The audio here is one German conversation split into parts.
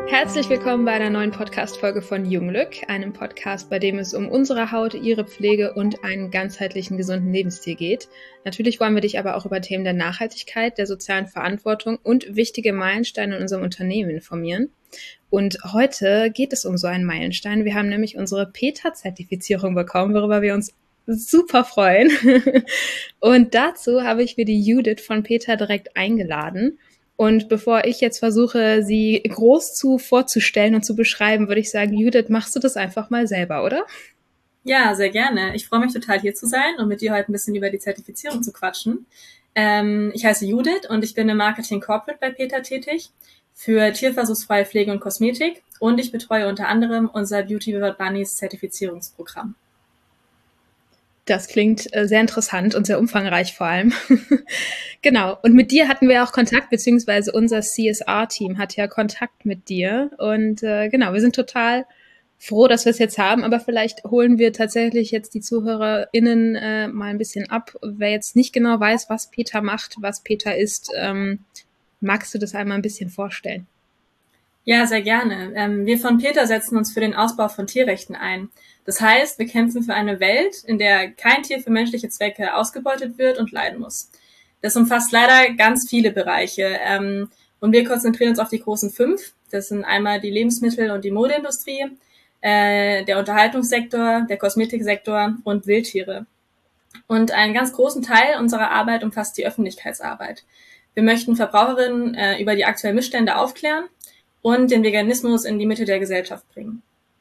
Herzlich willkommen bei einer neuen Podcast-Folge von Junglück, einem Podcast, bei dem es um unsere Haut, ihre Pflege und einen ganzheitlichen, gesunden Lebensstil geht. Natürlich wollen wir dich aber auch über Themen der Nachhaltigkeit, der sozialen Verantwortung und wichtige Meilensteine in unserem Unternehmen informieren. Und heute geht es um so einen Meilenstein. Wir haben nämlich unsere PETA-Zertifizierung bekommen, worüber wir uns super freuen. Und dazu habe ich mir die Judith von PETA direkt eingeladen. Und bevor ich jetzt versuche, sie groß vorzustellen und zu beschreiben, würde ich sagen, Judith, machst du das einfach mal selber, oder? Ja, sehr gerne. Ich freue mich total, hier zu sein und mit dir heute ein bisschen über die Zertifizierung zu quatschen. Ich heiße Judith und ich bin im Marketing Corporate bei PETA tätig für tierversuchsfreie Pflege und Kosmetik und ich betreue unter anderem unser Beauty Without Bunnies Zertifizierungsprogramm. Das klingt sehr interessant und sehr umfangreich vor allem. Genau. Und mit dir hatten wir auch Kontakt, beziehungsweise unser CSR-Team hat ja Kontakt mit dir. Und genau, wir sind total froh, dass wir es jetzt haben. Aber vielleicht holen wir tatsächlich jetzt die ZuhörerInnen mal ein bisschen ab. Wer jetzt nicht genau weiß, was PETA macht, was PETA ist, magst du das einmal ein bisschen vorstellen? Ja, sehr gerne. Wir von PETA setzen uns für den Ausbau von Tierrechten ein. Das heißt, wir kämpfen für eine Welt, in der kein Tier für menschliche Zwecke ausgebeutet wird und leiden muss. Das umfasst leider ganz viele Bereiche. Und wir konzentrieren uns auf die großen 5. Das sind einmal die Lebensmittel- und die Modeindustrie, der Unterhaltungssektor, der Kosmetiksektor und Wildtiere. Und einen ganz großen Teil unserer Arbeit umfasst die Öffentlichkeitsarbeit. Wir möchten Verbraucherinnen über die aktuellen Missstände aufklären und den Veganismus in die Mitte der Gesellschaft bringen.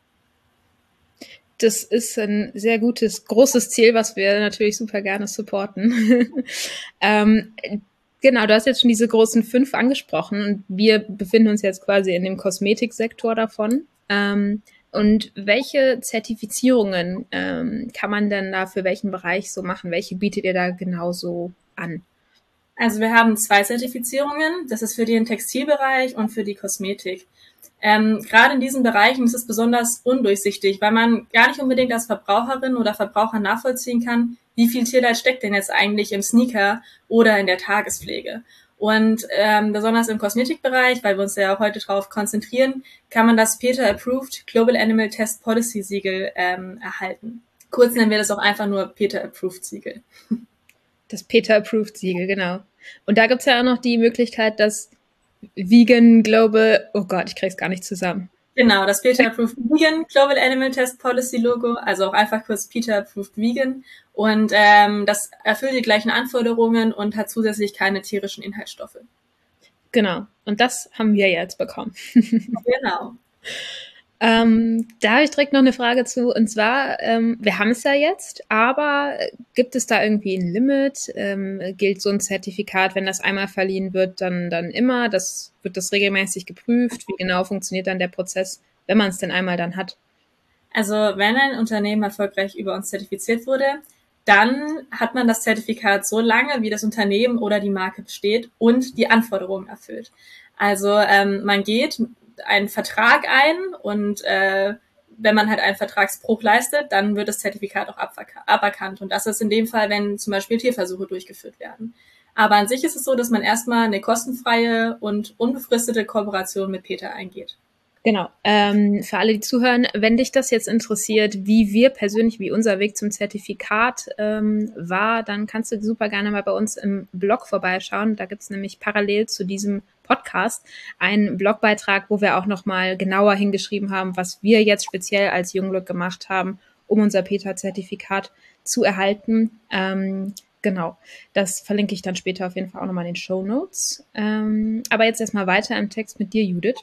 Das ist ein sehr gutes, großes Ziel, was wir natürlich super gerne supporten. Genau, du hast jetzt schon diese großen 5 angesprochen und wir befinden uns jetzt quasi in dem Kosmetiksektor davon. Und welche Zertifizierungen kann man denn da für welchen Bereich so machen? Welche bietet ihr da genauso an? Also wir haben 2 Zertifizierungen. Das ist für den Textilbereich und für die Kosmetik. Gerade in diesen Bereichen ist es besonders undurchsichtig, weil man gar nicht unbedingt als Verbraucherin oder Verbraucher nachvollziehen kann, wie viel Tierleid steckt denn jetzt eigentlich im Sneaker oder in der Tagespflege. Und besonders im Kosmetikbereich, weil wir uns ja auch heute darauf konzentrieren, kann man das PETA Approved Global Animal Test Policy Siegel erhalten. Kurz nennen wir das auch einfach nur PETA Approved Siegel. Das PETA Approved Siegel, genau. Und da gibt's ja auch noch die Möglichkeit, dass Vegan Global, oh Gott, ich krieg's gar nicht zusammen. Genau, das PETA Approved Vegan Global Animal Test Policy Logo, also auch einfach kurz PETA Approved Vegan. Und das erfüllt die gleichen Anforderungen und hat zusätzlich keine tierischen Inhaltsstoffe. Genau, und das haben wir jetzt bekommen. Genau. Da habe ich direkt noch eine Frage zu, und zwar, wir haben es ja jetzt, aber gibt es da irgendwie ein Limit? Gilt so ein Zertifikat, wenn das einmal verliehen wird, dann immer? Wird das regelmäßig geprüft? Wie genau funktioniert dann der Prozess, wenn man es denn einmal dann hat? Also wenn ein Unternehmen erfolgreich über uns zertifiziert wurde, dann hat man das Zertifikat so lange, wie das Unternehmen oder die Marke besteht und die Anforderungen erfüllt. Also man geht einen Vertrag ein und wenn man halt einen Vertragsbruch leistet, dann wird das Zertifikat auch aberkannt. Und das ist in dem Fall, wenn zum Beispiel Tierversuche durchgeführt werden. Aber an sich ist es so, dass man erstmal eine kostenfreie und unbefristete Kooperation mit PETA eingeht. Genau. Für alle, die zuhören, wenn dich das jetzt interessiert, wie wir persönlich, wie unser Weg zum Zertifikat war, dann kannst du super gerne mal bei uns im Blog vorbeischauen. Da gibt's nämlich parallel zu diesem Podcast einen Blogbeitrag, wo wir auch nochmal genauer hingeschrieben haben, was wir jetzt speziell als Junglück gemacht haben, um unser PETA-Zertifikat zu erhalten. Genau, das verlinke ich dann später auf jeden Fall auch nochmal in den Shownotes. Aber jetzt erstmal weiter im Text mit dir, Judith.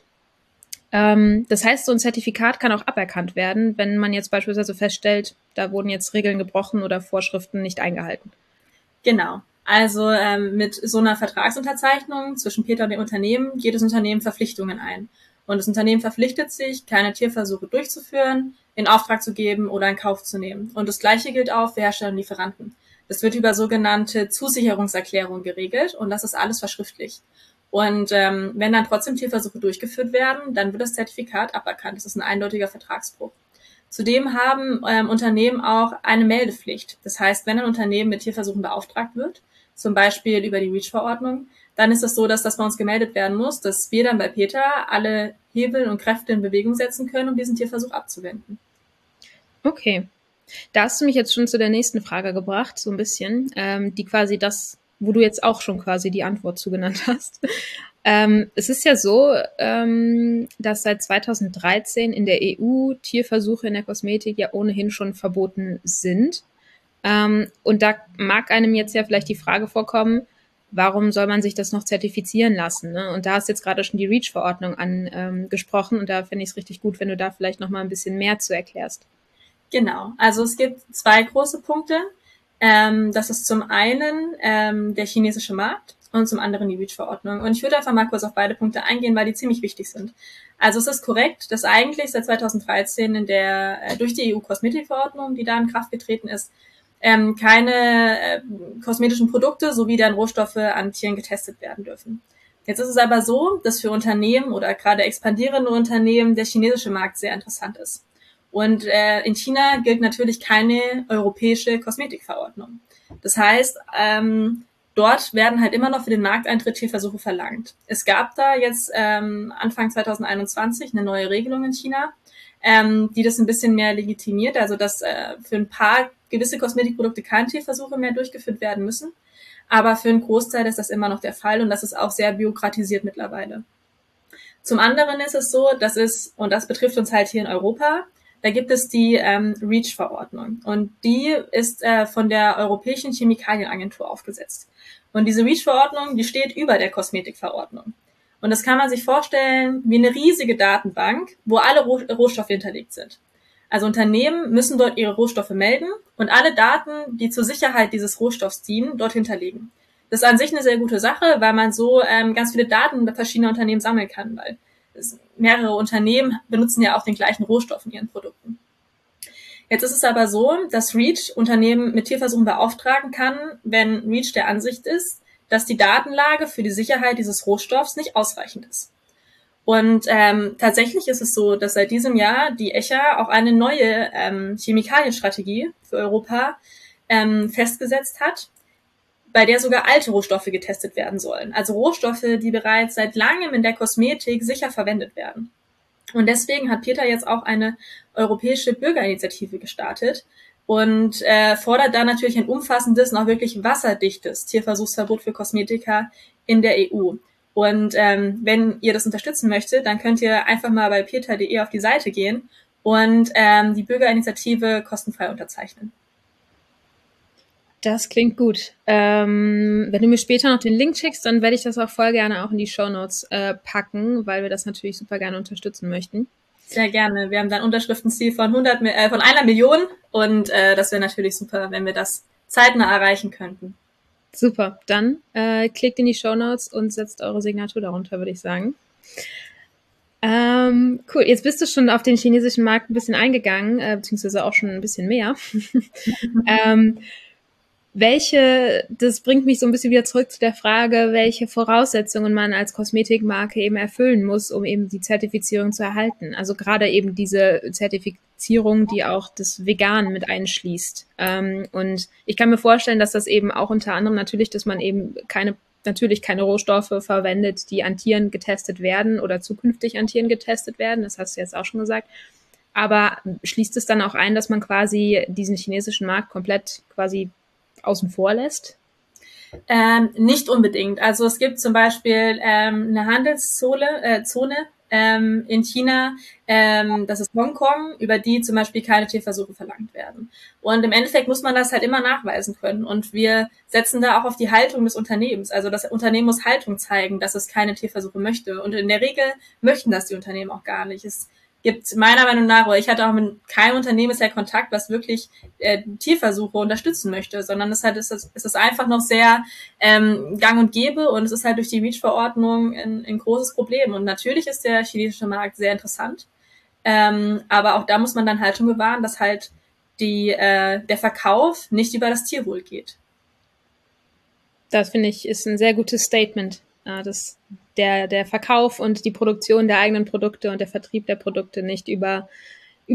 Das heißt, so ein Zertifikat kann auch aberkannt werden, wenn man jetzt beispielsweise feststellt, da wurden jetzt Regeln gebrochen oder Vorschriften nicht eingehalten. Genau. Also mit so einer Vertragsunterzeichnung zwischen PETA und dem Unternehmen geht das Unternehmen Verpflichtungen ein. Und das Unternehmen verpflichtet sich, keine Tierversuche durchzuführen, in Auftrag zu geben oder in Kauf zu nehmen. Und das Gleiche gilt auch für Hersteller und Lieferanten. Das wird über sogenannte Zusicherungserklärungen geregelt und das ist alles verschriftlich. Und wenn dann trotzdem Tierversuche durchgeführt werden, dann wird das Zertifikat aberkannt. Das ist ein eindeutiger Vertragsbruch. Zudem haben Unternehmen auch eine Meldepflicht. Das heißt, wenn ein Unternehmen mit Tierversuchen beauftragt wird, zum Beispiel über die REACH-Verordnung, dann ist es so, dass das bei uns gemeldet werden muss, dass wir dann bei PETA alle Hebel und Kräfte in Bewegung setzen können, um diesen Tierversuch abzuwenden. Okay. Da hast du mich jetzt schon zu der nächsten Frage gebracht, so ein bisschen, die quasi das, wo du jetzt auch schon quasi die Antwort zugenannt hast. Es ist ja so, dass seit 2013 in der EU Tierversuche in der Kosmetik ja ohnehin schon verboten sind. Und da mag einem jetzt ja vielleicht die Frage vorkommen, warum soll man sich das noch zertifizieren lassen? Ne? Und da hast du jetzt gerade schon die REACH-Verordnung angesprochen und da finde ich es richtig gut, wenn du da vielleicht noch mal ein bisschen mehr zu erklärst. Genau, also es gibt zwei große Punkte. Das ist zum einen der chinesische Markt und zum anderen die REACH-Verordnung. Und ich würde einfach mal kurz auf beide Punkte eingehen, weil die ziemlich wichtig sind. Also es ist korrekt, dass eigentlich seit 2013 durch die EU-Kosmetikverordnung, die da in Kraft getreten ist, keine kosmetischen Produkte sowie deren Rohstoffe an Tieren getestet werden dürfen. Jetzt ist es aber so, dass für Unternehmen oder gerade expandierende Unternehmen der chinesische Markt sehr interessant ist. Und in China gilt natürlich keine europäische Kosmetikverordnung. Das heißt, dort werden halt immer noch für den Markteintritt Tierversuche verlangt. Es gab da jetzt Anfang 2021 eine neue Regelung in China, die das ein bisschen mehr legitimiert, also dass für ein paar gewisse Kosmetikprodukte keine Tierversuche mehr durchgeführt werden müssen. Aber für einen Großteil ist das immer noch der Fall und das ist auch sehr bürokratisiert mittlerweile. Zum anderen ist es so, und das betrifft uns halt hier in Europa, da gibt es die REACH-Verordnung und die ist von der Europäischen Chemikalienagentur aufgesetzt. Und diese REACH-Verordnung, die steht über der Kosmetikverordnung. Und das kann man sich vorstellen wie eine riesige Datenbank, wo alle Rohstoffe hinterlegt sind. Also Unternehmen müssen dort ihre Rohstoffe melden und alle Daten, die zur Sicherheit dieses Rohstoffs dienen, dort hinterlegen. Das ist an sich eine sehr gute Sache, weil man so ganz viele Daten verschiedener Unternehmen sammeln kann, weil mehrere Unternehmen benutzen ja auch den gleichen Rohstoff in ihren Produkten. Jetzt ist es aber so, dass REACH Unternehmen mit Tierversuchen beauftragen kann, wenn REACH der Ansicht ist, dass die Datenlage für die Sicherheit dieses Rohstoffs nicht ausreichend ist. Und tatsächlich ist es so, dass seit diesem Jahr die ECHA auch eine neue Chemikalienstrategie für Europa festgesetzt hat, bei der sogar alte Rohstoffe getestet werden sollen. Also Rohstoffe, die bereits seit langem in der Kosmetik sicher verwendet werden. Und deswegen hat PETA jetzt auch eine europäische Bürgerinitiative gestartet und fordert da natürlich ein umfassendes und auch wirklich wasserdichtes Tierversuchsverbot für Kosmetika in der EU. Und wenn ihr das unterstützen möchtet, dann könnt ihr einfach mal bei PETA.de auf die Seite gehen und die Bürgerinitiative kostenfrei unterzeichnen. Das klingt gut. Wenn du mir später noch den Link schickst, dann werde ich das auch voll gerne auch in die Shownotes packen, weil wir das natürlich super gerne unterstützen möchten. Sehr gerne. Wir haben dann Unterschriftenziel von 1 Million und das wäre natürlich super, wenn wir das zeitnah erreichen könnten. Super. Dann klickt in die Shownotes und setzt eure Signatur darunter, würde ich sagen. Cool. Jetzt bist du schon auf den chinesischen Markt ein bisschen eingegangen, beziehungsweise auch schon ein bisschen mehr. Das bringt mich so ein bisschen wieder zurück zu der Frage, welche Voraussetzungen man als Kosmetikmarke eben erfüllen muss, um eben die Zertifizierung zu erhalten. Also gerade eben diese Zertifizierung, die auch das Vegan mit einschließt. Und ich kann mir vorstellen, dass das eben auch unter anderem natürlich, dass man eben keine Rohstoffe verwendet, die an Tieren getestet werden oder zukünftig an Tieren getestet werden. Das hast du jetzt auch schon gesagt. Aber schließt es dann auch ein, dass man quasi diesen chinesischen Markt komplett quasi außen vor lässt? Nicht unbedingt. Also es gibt zum Beispiel eine Handelszone in China, das ist Hongkong, über die zum Beispiel keine Tierversuche verlangt werden. Und im Endeffekt muss man das halt immer nachweisen können. Und wir setzen da auch auf die Haltung des Unternehmens. Also das Unternehmen muss Haltung zeigen, dass es keine Tierversuche möchte. Und in der Regel möchten das die Unternehmen auch gar nicht. Es gibt meiner Meinung nach, oder ich hatte auch mit keinem Unternehmen bisher Kontakt, was wirklich Tierversuche unterstützen möchte, sondern es ist einfach noch sehr gang und gäbe und es ist halt durch die REACH-Verordnung ein großes Problem. Und natürlich ist der chinesische Markt sehr interessant, aber auch da muss man dann Haltung bewahren, dass halt der Verkauf nicht über das Tierwohl geht. Das finde ich ist ein sehr gutes Statement, dass der Verkauf und die Produktion der eigenen Produkte und der Vertrieb der Produkte nicht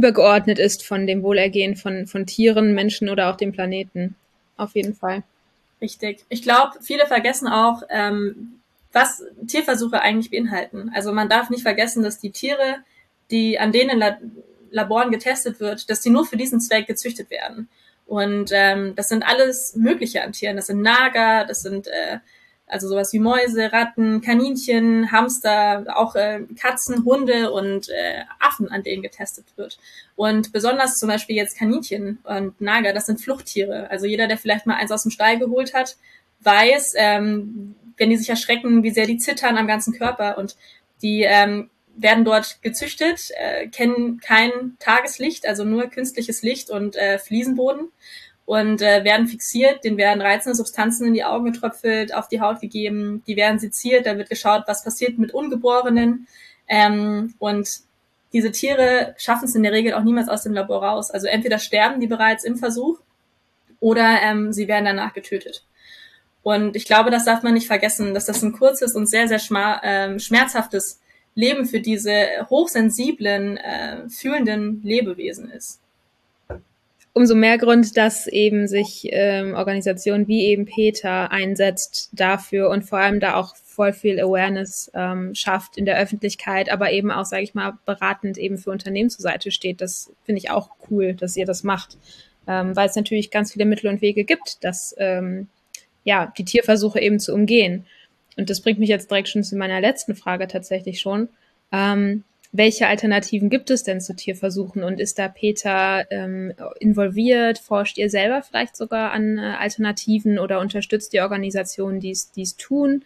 übergeordnet ist von dem Wohlergehen von Tieren, Menschen oder auch dem Planeten. Auf jeden Fall. Richtig. Ich glaube, viele vergessen auch, was Tierversuche eigentlich beinhalten. Also man darf nicht vergessen, dass die Tiere, die an denen Laboren getestet wird, dass die nur für diesen Zweck gezüchtet werden. Und das sind alles Mögliche an Tieren. Das sind Nager, das sind also sowas wie Mäuse, Ratten, Kaninchen, Hamster, auch Katzen, Hunde und Affen, an denen getestet wird. Und besonders zum Beispiel jetzt Kaninchen und Nager, das sind Fluchttiere. Also jeder, der vielleicht mal eins aus dem Stall geholt hat, weiß, wenn die sich erschrecken, wie sehr die zittern am ganzen Körper. Und die werden dort gezüchtet, kennen kein Tageslicht, also nur künstliches Licht und Fliesenboden und werden fixiert, denen werden reizende Substanzen in die Augen getröpfelt, auf die Haut gegeben, die werden seziert, da wird geschaut, was passiert mit Ungeborenen und diese Tiere schaffen es in der Regel auch niemals aus dem Labor raus. Also entweder sterben die bereits im Versuch oder sie werden danach getötet. Und ich glaube, das darf man nicht vergessen, dass das ein kurzes und sehr, sehr schmerzhaftes Leben für diese hochsensiblen, fühlenden Lebewesen ist. Umso mehr Grund, dass eben sich Organisationen wie eben PETA einsetzt dafür und vor allem da auch voll viel Awareness schafft in der Öffentlichkeit, aber eben auch, sage ich mal, beratend eben für Unternehmen zur Seite steht. Das finde ich auch cool, dass ihr das macht, weil es natürlich ganz viele Mittel und Wege gibt, dass die Tierversuche eben zu umgehen. Und das bringt mich jetzt direkt schon zu meiner letzten Frage tatsächlich schon. Welche Alternativen gibt es denn zu Tierversuchen und ist da PETA involviert? Forscht ihr selber vielleicht sogar an Alternativen oder unterstützt die Organisationen, die es tun?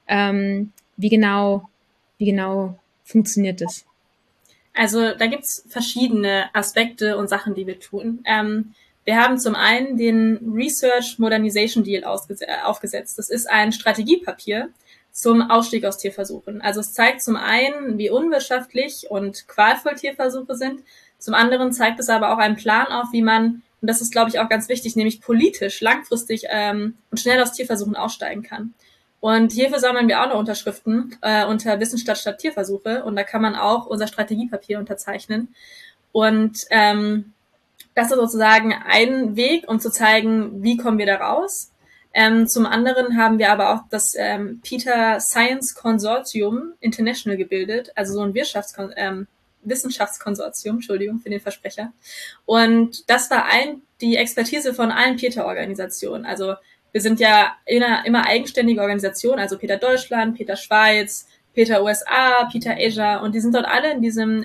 Wie genau funktioniert das? Also da gibt's verschiedene Aspekte und Sachen, die wir tun. Wir haben zum einen den Research Modernization Deal aufgesetzt. Das ist ein Strategiepapier zum Ausstieg aus Tierversuchen. Also es zeigt zum einen, wie unwirtschaftlich und qualvoll Tierversuche sind. Zum anderen zeigt es aber auch einen Plan auf, wie man, und das ist, glaube ich, auch ganz wichtig, nämlich politisch, langfristig und schnell aus Tierversuchen aussteigen kann. Und hierfür sammeln wir auch noch Unterschriften unter Wissenschaft statt Tierversuche. Und da kann man auch unser Strategiepapier unterzeichnen. Und das ist sozusagen ein Weg, um zu zeigen, wie kommen wir da raus. Zum anderen haben wir aber auch das PETA Science Consortium International gebildet, also so ein Wissenschaftskonsortium, Entschuldigung für den Versprecher. Und das war die Expertise von allen PETA-Organisationen. Also wir sind ja immer eigenständige Organisationen, also PETA Deutschland, PETA Schweiz, PETA USA, PETA Asia, und die sind dort alle in diesem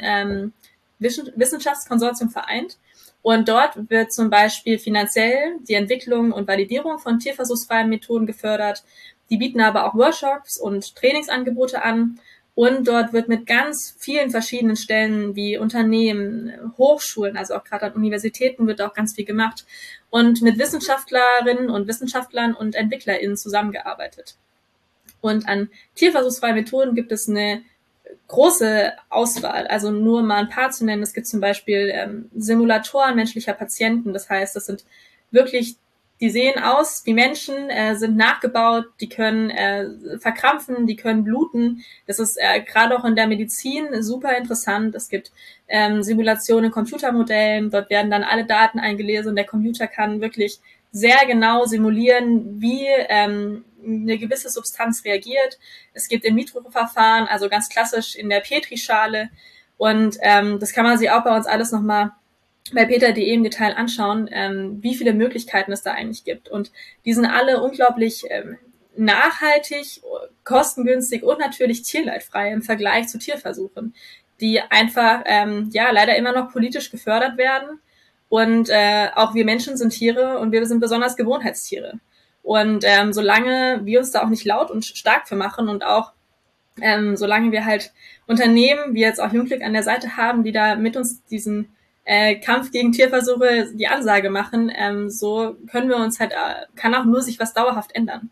Wissenschaftskonsortium vereint. Und dort wird zum Beispiel finanziell die Entwicklung und Validierung von tierversuchsfreien Methoden gefördert. Die bieten aber auch Workshops und Trainingsangebote an. Und dort wird mit ganz vielen verschiedenen Stellen wie Unternehmen, Hochschulen, also auch gerade an Universitäten wird auch ganz viel gemacht und mit Wissenschaftlerinnen und Wissenschaftlern und EntwicklerInnen zusammengearbeitet. Und an tierversuchsfreien Methoden gibt es eine große Auswahl, also nur mal ein paar zu nennen. Es gibt zum Beispiel Simulatoren menschlicher Patienten. Das heißt, das sind wirklich, die sehen aus wie Menschen, sind nachgebaut, die können verkrampfen, die können bluten. Das ist gerade auch in der Medizin super interessant. Es gibt Simulationen in Computermodellen. Dort werden dann alle Daten eingelesen und der Computer kann wirklich sehr genau simulieren, wie eine gewisse Substanz reagiert. Es gibt In-vitro-Verfahren, also ganz klassisch in der Petrischale. Und das kann man sich auch bei uns alles nochmal bei peter.de im Detail anschauen, wie viele Möglichkeiten es da eigentlich gibt. Und die sind alle unglaublich nachhaltig, kostengünstig und natürlich tierleidfrei im Vergleich zu Tierversuchen, die einfach leider immer noch politisch gefördert werden. Und auch wir Menschen sind Tiere und wir sind besonders Gewohnheitstiere. Und solange wir uns da auch nicht laut und stark für machen und auch solange wir halt Unternehmen, wie jetzt auch Jungglück an der Seite haben, die da mit uns diesen Kampf gegen Tierversuche die Ansage machen, so können wir uns halt, kann auch nur sich was dauerhaft ändern.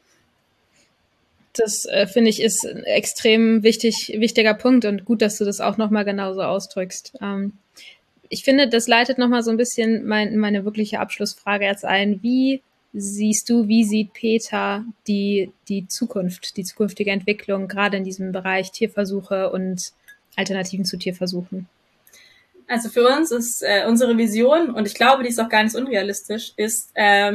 Das finde ich ist ein extrem wichtiger Punkt und gut, dass du das auch nochmal genauso ausdrückst. Ich finde, das leitet nochmal so ein bisschen meine wirkliche Abschlussfrage jetzt ein. Wie sieht PETA die Zukunft, die zukünftige Entwicklung, gerade in diesem Bereich Tierversuche und Alternativen zu Tierversuchen? Also für uns ist unsere Vision, und ich glaube, die ist auch gar nicht unrealistisch, ist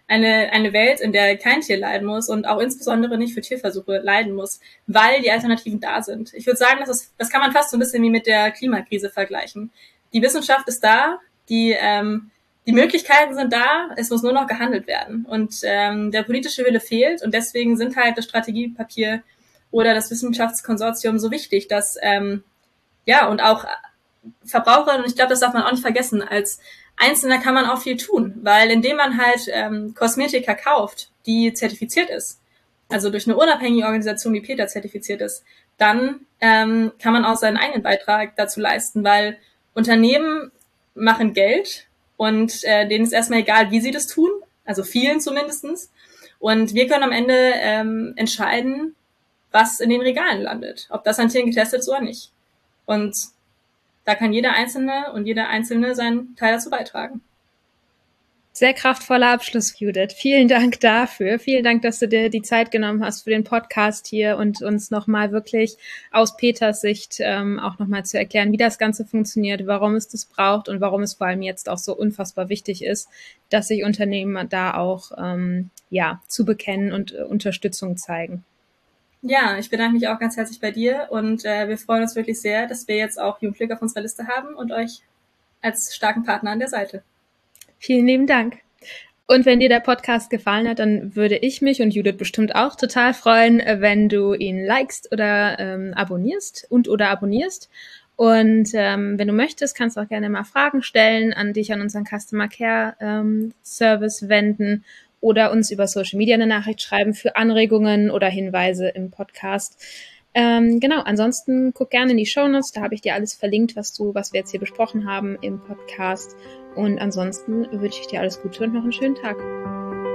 eine Welt, in der kein Tier leiden muss und auch insbesondere nicht für Tierversuche leiden muss, weil die Alternativen da sind. Ich würde sagen, das kann man fast so ein bisschen wie mit der Klimakrise vergleichen. Die Wissenschaft ist da, die Möglichkeiten sind da, es muss nur noch gehandelt werden. Und der politische Wille fehlt und deswegen sind halt das Strategiepapier oder das Wissenschaftskonsortium so wichtig, dass und auch Verbraucher, und ich glaube, das darf man auch nicht vergessen, als Einzelner kann man auch viel tun, weil indem man halt Kosmetika kauft, die zertifiziert ist, also durch eine unabhängige Organisation wie PETA zertifiziert ist, dann kann man auch seinen eigenen Beitrag dazu leisten, weil Unternehmen machen Geld und denen ist erstmal egal, wie sie das tun, also vielen zumindestens. Und wir können am Ende entscheiden, was in den Regalen landet, ob das an Tieren getestet ist oder nicht. Und da kann jeder Einzelne und jeder Einzelne seinen Teil dazu beitragen. Sehr kraftvoller Abschluss, Judith. Vielen Dank dafür. Vielen Dank, dass du dir die Zeit genommen hast für den Podcast hier und uns nochmal wirklich aus Peters Sicht auch nochmal zu erklären, wie das Ganze funktioniert, warum es das braucht und warum es vor allem jetzt auch so unfassbar wichtig ist, dass sich Unternehmen da auch zu bekennen und Unterstützung zeigen. Ja, ich bedanke mich auch ganz herzlich bei dir und wir freuen uns wirklich sehr, dass wir jetzt auch Jugendglück auf unserer Liste haben und euch als starken Partner an der Seite. Vielen lieben Dank. Und wenn dir der Podcast gefallen hat, dann würde ich mich und Judith bestimmt auch total freuen, wenn du ihn likest oder abonnierst. Und wenn du möchtest, kannst du auch gerne mal Fragen stellen, an dich an unseren Customer Care Service wenden oder uns über Social Media eine Nachricht schreiben für Anregungen oder Hinweise im Podcast. Ansonsten guck gerne in die Shownotes, da habe ich dir alles verlinkt, was wir jetzt hier besprochen haben im Podcast. Und ansonsten wünsche ich dir alles Gute und noch einen schönen Tag.